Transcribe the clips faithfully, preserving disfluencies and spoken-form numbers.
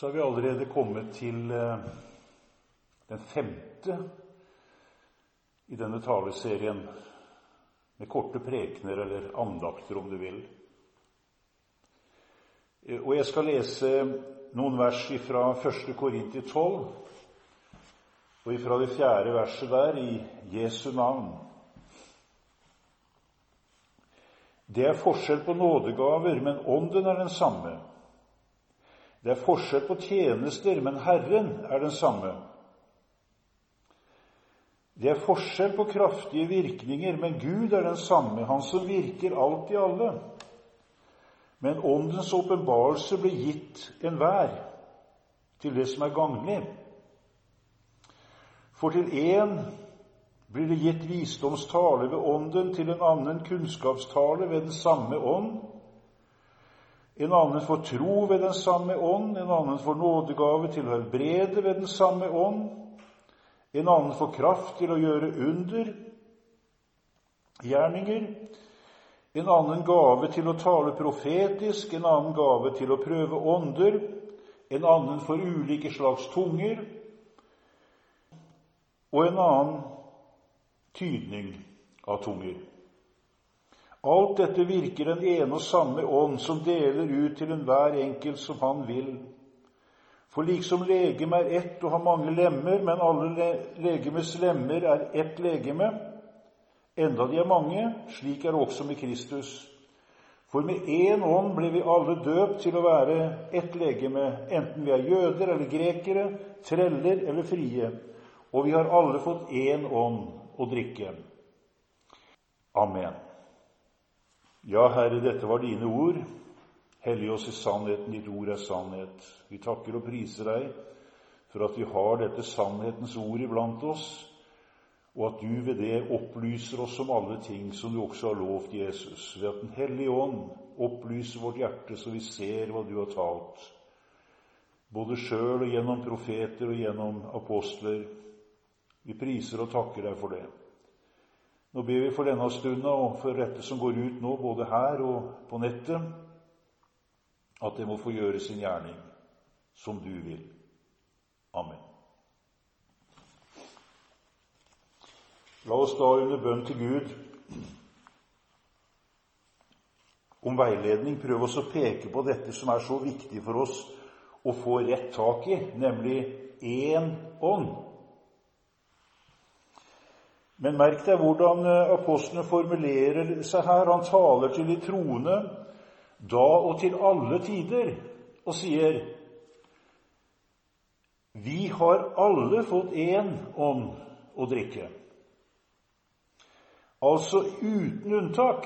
så er vi allerede kommet til den femte i denne taleserien, med korte prekener eller andakter om du vil. Og jeg skal lese noen vers fra første Korinter tolv, og fra det fjerde verset der, i Jesu navn. Det er forskjell på nådegaver, men ånden er den samme. Det er forskjell på tjenester, men Herren er den samme. Det er forskjell på kraftige virkninger, men Gud er den samme, han som virker alt i alle. Men åndens åpenbarelse blir gitt enhver til det som er ganglig. For til en blir det gitt visdomstale ved ånden, til en annen kunnskapstale ved den samme ånd. En annen får tro ved den samme ånd, en annen får nådegave til å helbrede ved den samme ånd. En annen får kraft til å gjøre under gjerninger, en annen gave til å tale profetisk, en annen gave til å prøve ånder, en annen for ulike slags tunger, og en annen tydning av tunger. Alt dette virker den ene og samme ånd, som deler ut til enhver enkelt som han vil. For liksom legeme er ett og har mange lemmer, men alle legemes lemmer er ett legeme, enda de er mange, slik er det også med Kristus. For med én ånd ble vi alle døpt til å være ett legeme, enten vi er jøder eller grekere, treller eller frie, og vi har alle fått én ånd å drikke. Amen. Ja, Herre, dette var dine ord. Hellig oss i sannheten, ditt ord er sannhet. Vi takker og priser deg for at vi har dette sannhetens ord iblant oss, og at du ved det opplyser oss om alle ting som du også har lovt, Jesus, ved at den hellige ånd opplyser vårt hjerte så vi ser hva du har talt, både selv og gjennom profeter og gjennom apostler. Vi priser og takker deg for det. Nå ber vi for denne stunden og for dette som går ut nå, både her og på nettet, at det må få gjøre sin gjerning som du vil. Amen. La oss da under bønn til Gud om veiledning prøve oss å peke på dette som er så viktig for oss å få rett tak i, nemlig én ånd. Men merk deg hvordan apostlene formulerer seg her. Han taler til de troende da og til alle tider, og sier, vi har alle fått én ånd å drikke. Altså uten unntak.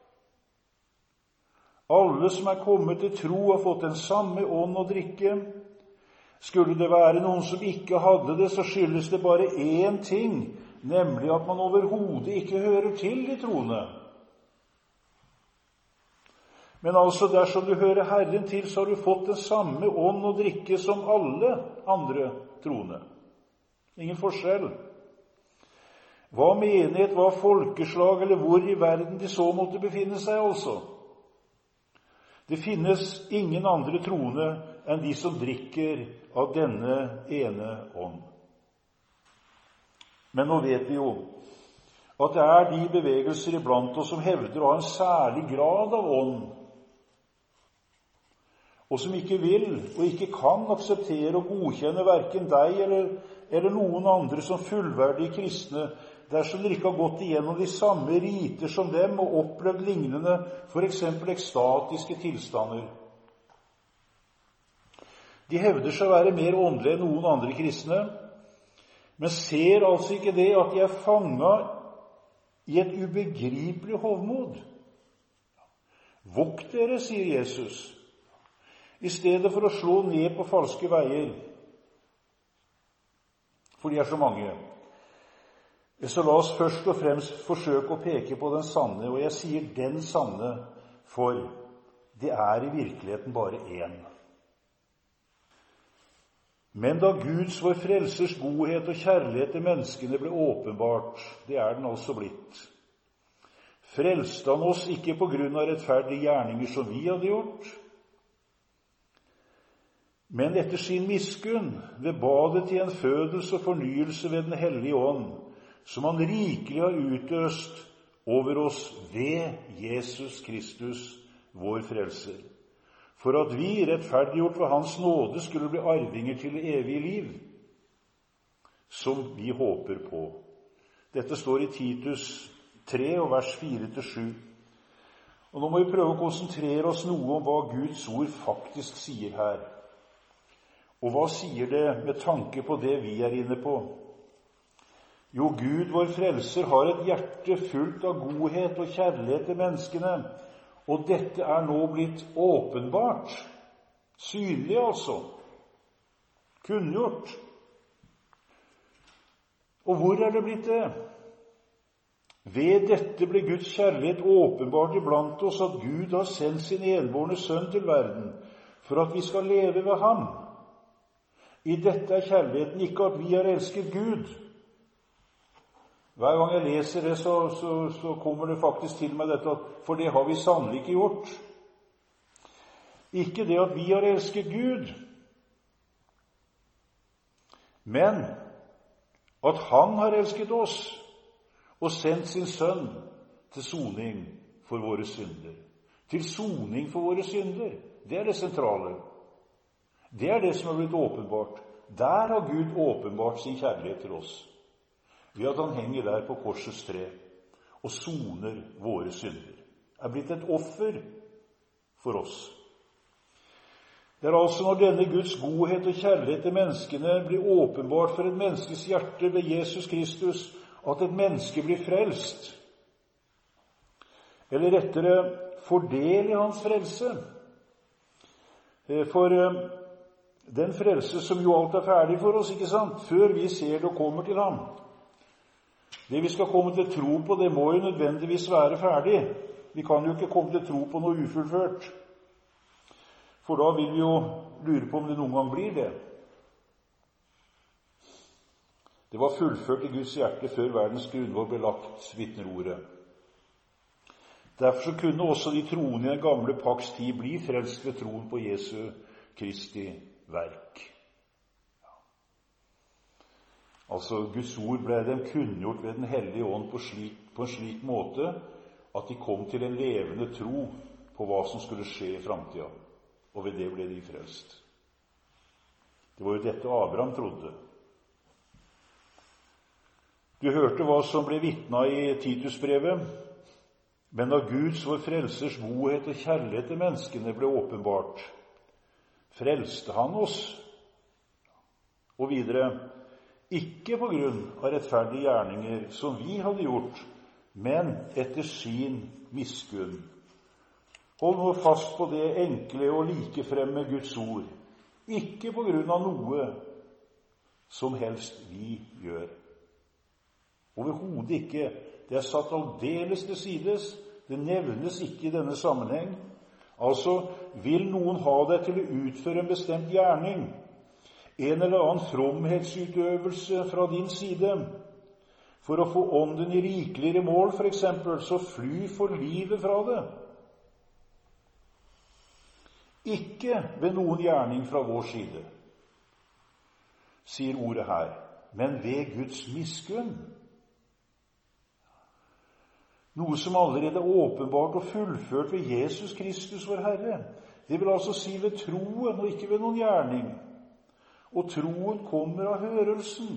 Alle som er kommet til tro har fått den samme ånd å drikke. Skulle det være noen som ikke hadde det, så skyldes det bare én ting, nemlig at man overhodet ikke hører til de troende. Men altså, dersom du hører Herren til, så har du fått den samme ånd å drikke som alle andre troende. Ingen forskjell. Hva menighet, hva folkeslag, eller hvor i verden de så måtte befinne seg, altså. Det finnes ingen andre troende enn de som drikker av denne ene ånd. Men nå vet vi jo at det er de bevegelser iblant oss som hevder å ha en særlig grad av ånd, og som ikke vil og ikke kan akseptere og godkjenne hverken deg eller, eller noen andre som fullverdige kristne, dersom dere ikke har gått igjennom de samme riter som dem og opplevd lignende, for eksempel ekstatiske tilstander. De hevder seg å være mer åndelige enn noen andre kristne, men ser altså ikke det at de er fanget i et ubegripelig hovmod. Vokt dere, sier Jesus, i stedet for å slå ned på falske veier, for de er så mange. Så la oss først og fremst forsøke å peke på den sanne, og jeg sier den sanne, for det er i virkeligheten bare én. Men da Guds vår frelsers godhet og kjærlighet til menneskene ble åpenbart, det er den altså blitt, frelste han oss ikke på grunn av rettferdige gjerninger som vi hadde gjort, Men etter sin miskunn, ved badet til en fødelse og fornyelse ved den hellige ånd, som han rikelig har utøst over oss ved Jesus Kristus, vår frelser, for at vi, rettferdiggjort for hans nåde, skulle bli arvinger til det evige liv, som vi håper på. Dette står i Titus tre, og vers fire til sju. Og nå må vi prøve å konsentrere oss noe om hva Guds ord faktisk sier her. Og hva sier det med tanke på det vi er inne på? Jo, Gud, vår frelser, har et hjerte fullt av godhet og kjærlighet til menneskene, og dette er nå blitt åpenbart, synlig altså, kunngjort. Og hvor er det blitt det? Ved dette ble Guds kjærlighet åpenbart iblant oss, at Gud har sendt sin enbårne sønn til verden, for at vi skal leve ved ham. I dette er kjærligheten ikke at vi har elsket Gud. Hver gang jeg leser det, så, så, så kommer det faktisk til meg dette, for det har vi sannelig ikke gjort. Ikke det at vi har elsket Gud, men at han har elsket oss og sendt sin sønn til soning for våre synder. Til soning for våre synder. Det er det sentrale. Det er det som er blitt åpenbart. Der har Gud åpenbart sin kjærlighet til oss, ved at han henger der på korsets tre og soner våre synder. Er blitt et offer for oss. Det er altså når denne Guds godhet og kjærlighet til menneskene blir åpenbart for et menneskes hjerte ved Jesus Kristus, at et menneske blir frelst, eller rettere får del i hans frelse. For den frelse som jo alt er ferdig for oss, ikke sant? Før vi ser det og kommer til ham. Det vi skal komme til tro på, det må jo nødvendigvis være ferdig. Vi kan jo ikke komme til tro på noe ufullført. For da vil vi jo lure på om det noen gang blir det. Det var fullført i Guds hjerte før verdens grunnvoll ble lagt, vitner ordet. Derfor så kunne også de troende i den gamle pakts tid bli frelst ved troen på Jesu Kristi verk. Altså, Guds ord ble dem kunngjort ved den hellige ånd på, slik, på en slik måte at de kom til en levende tro på hva som skulle skje i fremtiden. Og ved det ble de frelst. Det var jo dette Abraham trodde. Du hørte hva som ble vitnet i Titusbrevet, men da Guds, vår frelsers godhet og kjærlighet til menneskene ble åpenbart, frelste han oss. Og videre, ikke på grunn av rettferdige gjerninger som vi hadde gjort, men etter sin miskunn. Hold nå fast på det enkle og likefremme Guds ord, ikke på grunn av noe som helst vi gjør. Overhodet ikke. Det er satt aldeles til sides. Det nevnes ikke i denne sammenheng. Altså, vil noen ha deg til å utføre en bestemt gjerning, en eller annen fromhetsutøvelse fra din side, for å få ånden i rikeligere mål, for eksempel, så fly for livet fra det. Ikke ved noen gjerning fra vår side, sier ordet her, men ved Guds miskunn. Noe som allerede er åpenbart og fullført ved Jesus Kristus, vår Herre. Det vil altså si ved troen, og ikke ved noen gjerning. Og troen kommer av hørelsen.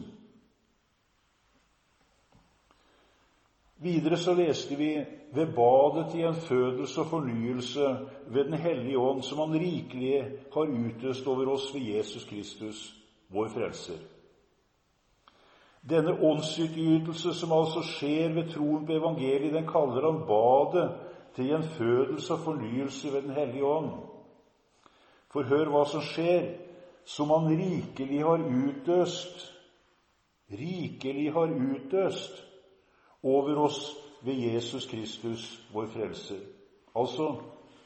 Videre så leste vi ved badet i en fødelse og fornyelse ved den hellige ånd, som han rikelig har utøst over oss ved Jesus Kristus, vår frelser. Denne åndsutgytelse som altså skjer ved troen på evangeliet, den kaller han badet til en fødelse og fornyelse ved den hellige ånd. For hør hva som skjer, som han rikelig har utøst, rikelig har utøst over oss ved Jesus Kristus, vår frelser. Altså,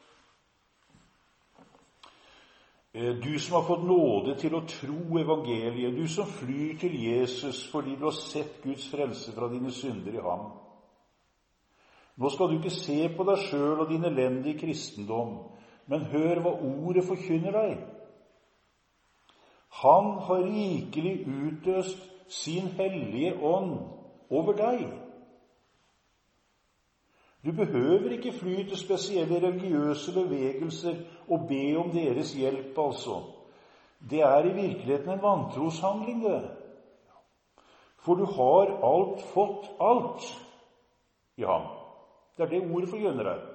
du som har fått nåde til å tro evangeliet, du som flyr til Jesus fordi du har sett Guds frelse fra dine synder i ham. Nå skal du ikke se på deg selv og din elendige kristendom, men hør hva ordet forkynner deg. Han har rikelig utøst sin hellige ånd over deg. Du behøver ikke fly til spesielle religiøse bevegelser og be om deres hjelp, altså. Det er i virkeligheten en vantroshandling, det. For du har alt fått alt i ham. Det er det ordet forgrunner her.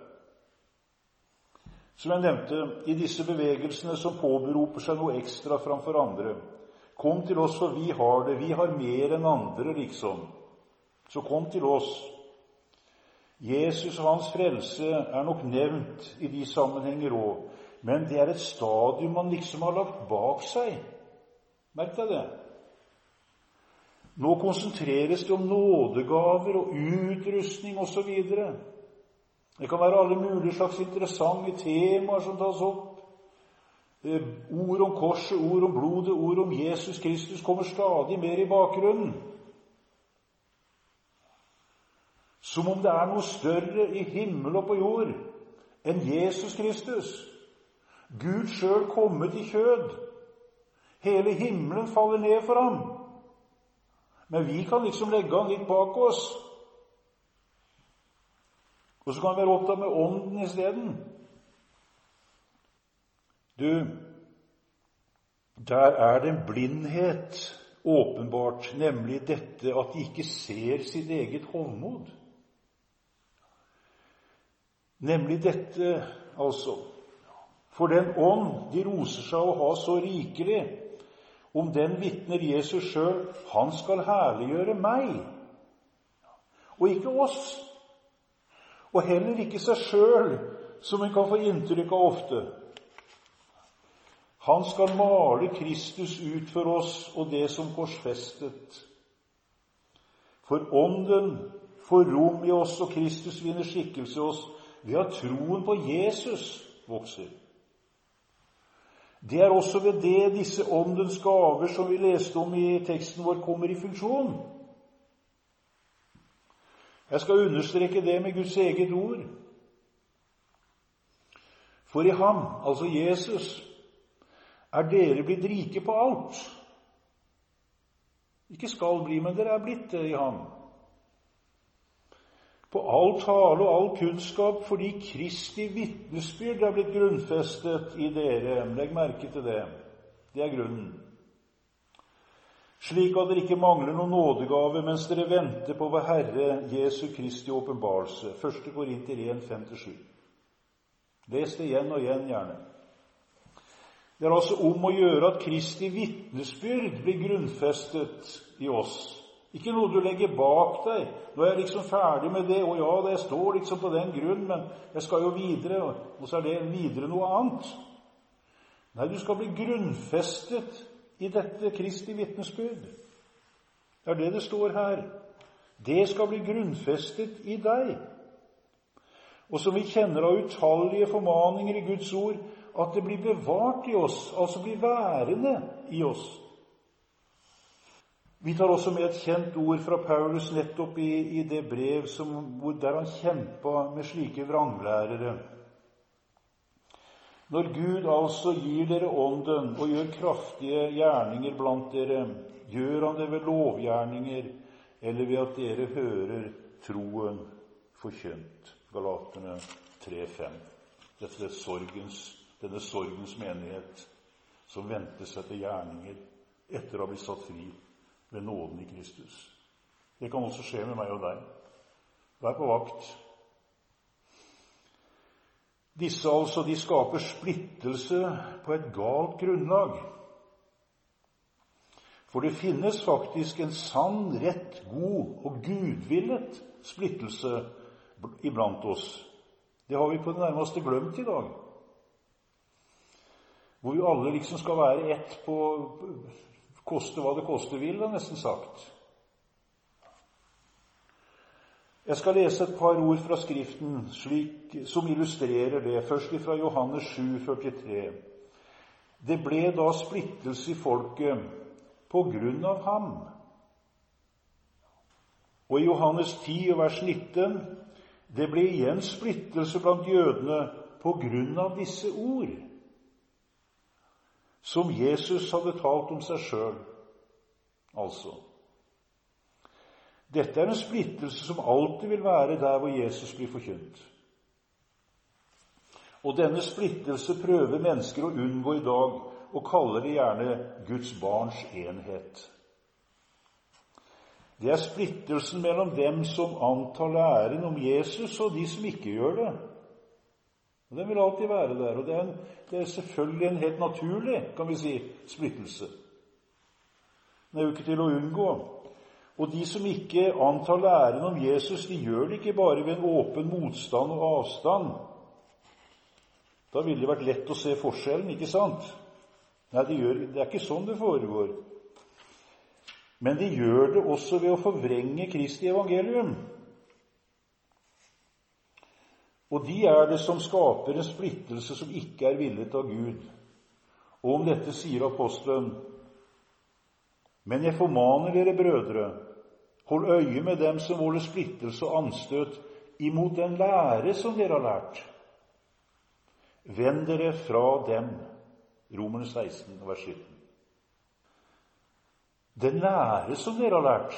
Som jeg nevnte, i disse bevegelsene som påberoper seg noe ekstra framfor andre, kom til oss for vi har det, vi har mer enn andre, liksom. Så kom til oss. Jesus og hans frelse er nok nevnt i de sammenhenger også, men det er et stadium man liksom har lagt bak seg. Merk deg det. Nå konsentreres det om nådegaver og utrustning og så videre. Det kan være alle mulige slags interessante temaer som tas opp. Ord om korset, ord om blodet, ord om Jesus Kristus kommer stadig mer i bakgrunnen. Som om det er noe større i himmel og på jord enn Jesus Kristus. Gud selv kommet i kjød. Hele himmelen faller ned for ham. Men vi kan liksom legge han litt bak oss. Og så kan vi være opptatt med ånden i stedet. Du, der er det en blindhet åpenbart, nemlig dette at de ikke ser sitt eget hovmod. Nemlig dette, altså. For den ånd de roser seg å ha så rikelig, om den vitner Jesus selv, han skal herliggjøre meg, og ikke oss. Og heller ikke seg selv, som en kan få inntrykk av ofte. Han skal male Kristus ut for oss og det som korsfestet. For ånden får rom i oss, og Kristus vinner skikkelse i oss, ved at troen på Jesus vokser. Det er også ved det disse åndens gaver som vi leste om i teksten vår kommer i funksjon. Jeg skal understreke det med Guds eget ord. For i ham, altså Jesus, er dere blitt rike på alt. Ikke skal bli, men dere er blitt det i ham. På all tale og all kunnskap, fordi Kristi vitnesbyrd er blitt grunnfestet i dere. Legg merke til det. Det er grunnen. Slik at dere ikke mangler noen nådegave mens dere venter på vår Herre Jesu Kristi åpenbarelse. første Korinter en, fem til sju. Les det igjen og igjen gjerne. Det er altså om å gjøre at Kristi vitnesbyrd blir grunnfestet i oss. Ikke noe du legger bak deg. Nå er jeg liksom ferdig med det, og ja, det står liksom på den grunn, men jeg skal jo videre, og så er det videre noe annet. Nei, du skal bli grunnfestet i dette Kristi vitnesbyrd. Det er det det står her. Det skal bli grunnfestet i deg. Og som vi kjenner av utallige formaninger i Guds ord, at det blir bevart i oss, altså blir værende i oss. Vi tar også med et kjent ord fra Paulus nettopp i, i det brev som, hvor, der han kjempet med slike vranglærere. Når Gud altså gir dere ånden og gjør kraftige gjerninger blant dere, gjør han det ved lovgjerninger eller ved at dere hører troen forkynt. Galaterne tre fem. Dette er sorgens, denne sorgens menighet som venter seg til gjerninger etter å ha blitt satt fri ved nåden i Kristus. Det kan også skje med meg og deg. Vær på vakt. Disse altså, de skaper splittelse på et galt grunnlag. For det finnes faktisk en sann, rett, god og gudvillet splittelse iblant oss. Det har vi på det nærmeste glemt i dag. Hvor vi alle liksom skal være ett på koste hva det koste vil, har nesten sagt. Jeg skal lese et par ord fra Skriften slik, som illustrerer det. Først fra Johannes sju førtitre. Det ble da splittelse i folket på grunn av ham. Og i Johannes ti, vers nitten, det ble igjen splittelse blant jødene på grunn av disse ord. som Jesus hadde talt om seg selv. Altså, dette er en splittelse som alltid vil være der hvor Jesus blir forkynt. Og denne splittelse prøver mennesker å unngå i dag, og kaller det gjerne Guds barns enhet. Det er splittelsen mellom dem som antar læren om Jesus, og de som ikke gjør det. Og den vil alltid være der, og det er, en, det er selvfølgelig en helt naturlig, kan vi si, splittelse. Den er jo ikke til å unngå. Og de som ikke antar læren om Jesus, de gjør det ikke bare ved en åpen motstand og avstand. Da ville det vært lett å se forskjellen, ikke sant? Nei, de gjør, det er ikke sånn det foregår. Men de gjør det også ved å forvrenge Kristi evangelium. Og de er det som skaper en splittelse som ikke er villet av Gud. Og om dette sier apostelen: Men jeg formaner dere, brødre, hold øye med dem som volder splittelse og anstøt imot den lære som dere har lært. Vend dere fra dem. Romerne seksten, vers sytten. Den lære som dere har lært.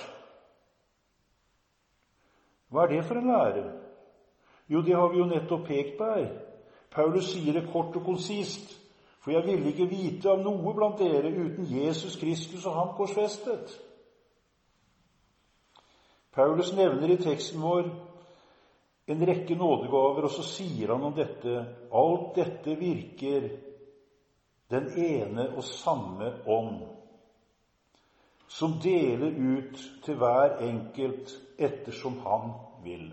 Hva er det for en lære? Jo, det har vi jo nettopp pekt på her. Paulus sier det kort og konsist. For jeg ville ikke vite av noe blant dere uten Jesus Kristus og ham korsfestet. Paulus nevner i teksten vår en rekke nådegaver, og så sier han om dette: alt dette virker den ene og samme ånd, som deler ut til hver enkelt ettersom han vil.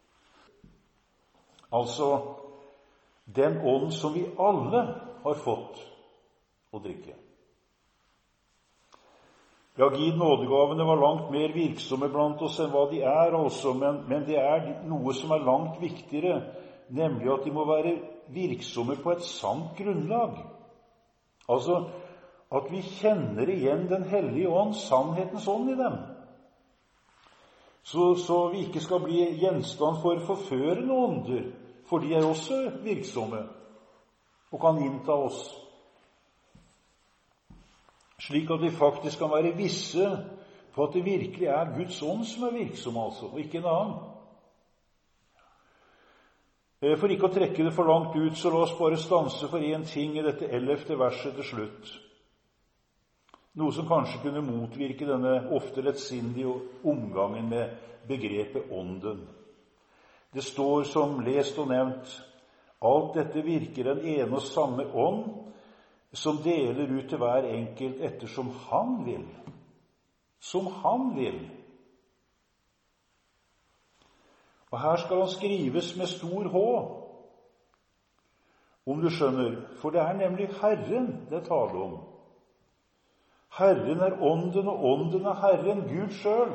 Altså den ånd som vi alle har fått å drikke. Ja, Gud, nådegavene var langt mer virksomme blant oss enn hva de er, altså, men, men det er noe som er langt viktigere, nemlig at de må være virksomme på et sant grunnlag. Altså, at vi kjenner igjen Den hellige ånd, sannhetens ånd i dem. Så, så vi ikke skal bli gjenstand for forførende ånder, for de er også virksomme og kan innta oss. Slik at vi faktisk kan være visse på at det virkelig er Guds ånd som er virksom, altså, og ikke en annen. For ikke å trekke det for langt ut, så la oss bare stanse for en ting i dette ellevte verset til slutt. Noe som kanskje kunne motvirke denne ofte lettsindige omgangen med begrepet ånden. Det står som lest og nevnt: alt dette virker den ene og samme ånd, som deler ut til hver enkelt ettersom han vil. Som han vil. Og her skal han skrives med stor H, om du skjønner, for det er nemlig Herren det taler om. Herren er ånden, og ånden er Herren, Gud selv.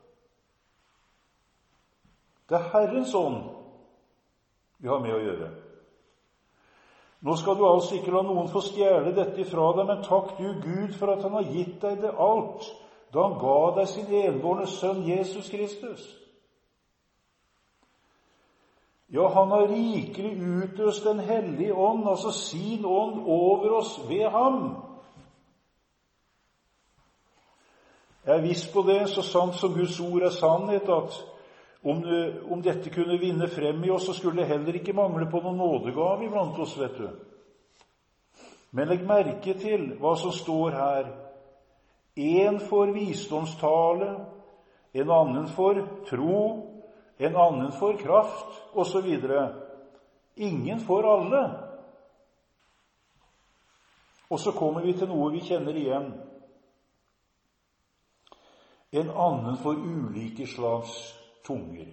Det er Herrens ånd vi har med å gjøre. Nå skal du altså ikke la noen få stjele dette ifra deg, men takk du Gud for at han har gitt deg det alt, da han ga deg sin enbårne sønn Jesus Kristus. Ja, han har rikelig utøst den hellige ånd, altså sin ånd, over oss ved ham. Jeg er viss på det, så sant som Guds ord er sannhet, at om, om dette kunne vinne frem i oss, så skulle det heller ikke mangle på noen nådegave iblant oss, vet du. Men legg merke til hva som står her. En for visdomstale, en annen for tro, en annen for kraft, og så videre. Ingen for alle. Og så kommer vi til noe vi kjenner igjen. En annen for ulike slags tunger.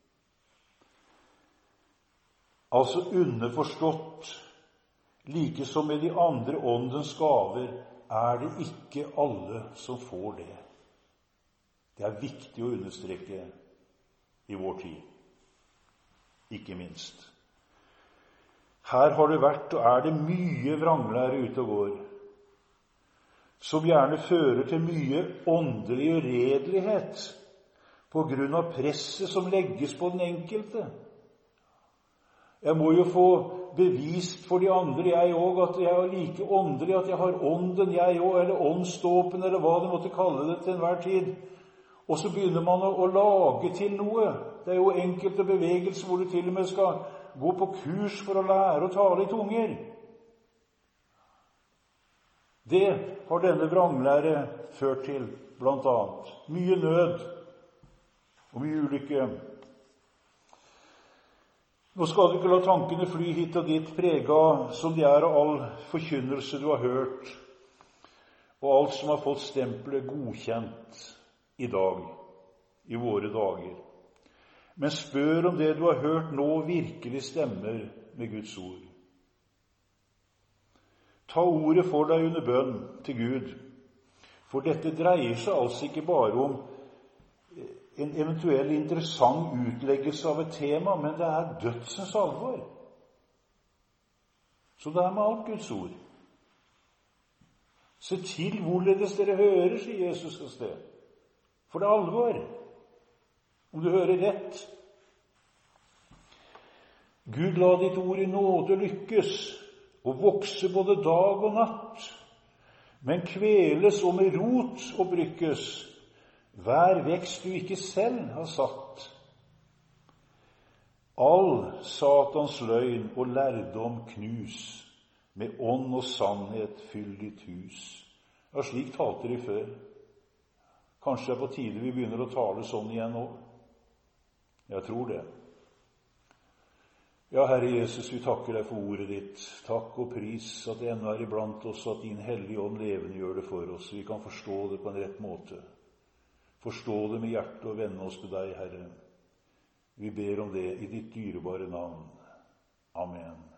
Altså underforstått, like som med de andre åndens gaver, er det ikke alle som får det. Det er viktig å understreke i vår tid, ikke minst. Her har det vært og er det mye vranglære ute og går, som gjerne fører til mye åndelig uredelighet på grunn av presset som legges på den enkelte. Jeg må jo få bevist for de andre, jeg òg, at jeg er like åndelig, at jeg har ånden, jeg òg, eller åndsdåpen, eller hva du måtte kalle det til enhver tid. Og så begynner man å, å lage til noe. Det er jo enkelte bevegelser hvor du til og med skal gå på kurs for å lære å tale i tunger. Det har denne vranglære ført til, blant annet. Mye nød og mye ulykke. Nå skal du ikke la tankene fly hit og dit, prega som de er av all forkynnelse du har hørt, og alt som har fått stempelet godkjent i dag, i våre dager. Men spør om det du har hørt nå virkelig stemmer med Guds ord. Ta ordet for deg under bønn til Gud, for dette dreier seg altså ikke bare om en eventuell interessant utleggelse av et tema, men det er dødsens alvor. Så det er med alt Guds ord. Se til hvorledes dere hører, sier Jesus et sted. For det er alvor, om du hører rett. Gud la ditt ord i nåde lykkes, og vokse både dag og natt, men kveles og med rot og brykkes, hver vekst du ikke selv har satt. All Satans løgn og lærdom knus, med ånd og sannhet fyll ditt hus. Ja, slik talte de før. Kanskje det er på tide vi begynner å tale sånn igjen nå. Jeg tror det. Ja, Herre Jesus, vi takker deg for ordet ditt. Takk og pris at det ennå er iblant oss, at din hellige ånd levende gjør det for oss. Vi kan forstå det på en rett måte. Forstå det med hjertet og vende oss til deg, Herre. Vi ber om det i ditt dyrebare navn. Amen.